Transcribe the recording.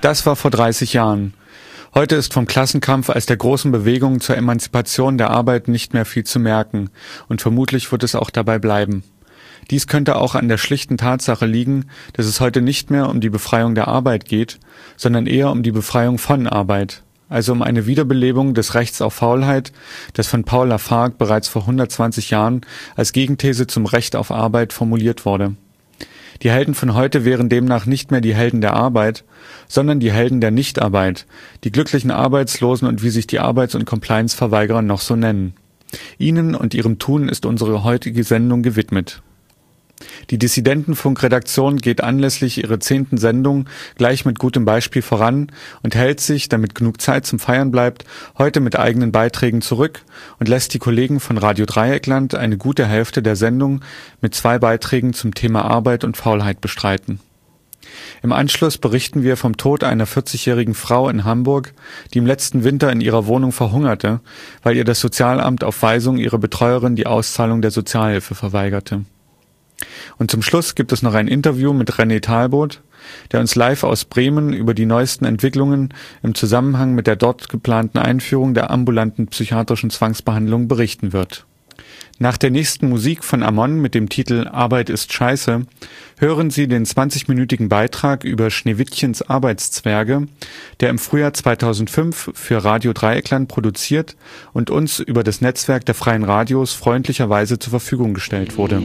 Das war vor 30 Jahren. Heute ist vom Klassenkampf als der großen Bewegung zur Emanzipation der Arbeit nicht mehr viel zu merken, und vermutlich wird es auch dabei bleiben. Dies könnte auch an der schlichten Tatsache liegen, dass es heute nicht mehr um die Befreiung der Arbeit geht, sondern eher um die Befreiung von Arbeit, also um eine Wiederbelebung des Rechts auf Faulheit, das von Paul Lafargue bereits vor 120 Jahren als Gegenthese zum Recht auf Arbeit formuliert wurde. Die Helden von heute wären demnach nicht mehr die Helden der Arbeit, sondern die Helden der Nichtarbeit, die glücklichen Arbeitslosen und wie sich die Arbeits- und Compliance-Verweigerer noch so nennen. Ihnen und ihrem Tun ist unsere heutige Sendung gewidmet. Die Dissidentenfunk-Redaktion geht anlässlich ihrer 10. Sendung gleich mit gutem Beispiel voran und hält sich, damit genug Zeit zum Feiern bleibt, heute mit eigenen Beiträgen zurück und lässt die Kollegen von Radio Dreieckland eine gute Hälfte der Sendung mit 2 Beiträgen zum Thema Arbeit und Faulheit bestreiten. Im Anschluss berichten wir vom Tod einer 40-jährigen Frau in Hamburg, die im letzten Winter in ihrer Wohnung verhungerte, weil ihr das Sozialamt auf Weisung ihrer Betreuerin die Auszahlung der Sozialhilfe verweigerte. Und zum Schluss gibt es noch ein Interview mit René Talbot, der uns live aus Bremen über die neuesten Entwicklungen im Zusammenhang mit der dort geplanten Einführung der ambulanten psychiatrischen Zwangsbehandlung berichten wird. Nach der nächsten Musik von Amon mit dem Titel Arbeit ist Scheiße hören Sie den 20-minütigen Beitrag über Schneewittchens Arbeitszwerge, der im Frühjahr 2005 für Radio Dreieckland produziert und uns über das Netzwerk der freien Radios freundlicherweise zur Verfügung gestellt wurde.